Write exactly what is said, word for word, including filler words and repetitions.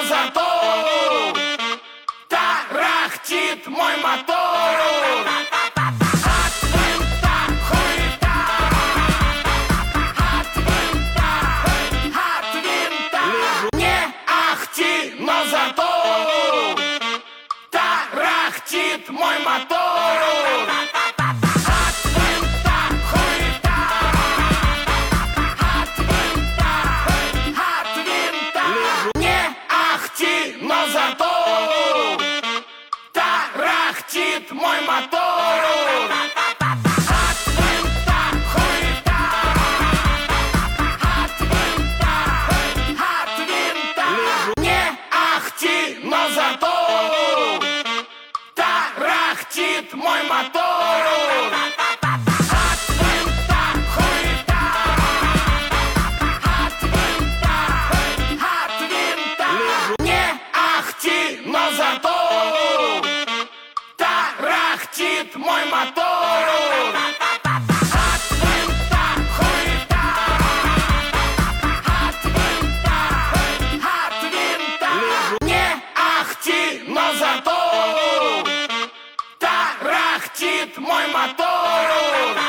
но зато тарахтит мой мотор. От винта хуета, от винта, от винта. Не ахти, но зато тарахтит мой мотор. От винта хуета, от винта, от винта. Не ахти, но зато тарахтит мой мотор. От винта хуета, от винта, от винта. Не ахти, но зато тарахтит мой мотор. От винта хуета, от винта, от винта. Не ахти, но зато тарахтит мой мотор. От винта хуета, от винта, от винта. Не ахти, но зато тарахтит мой мотор.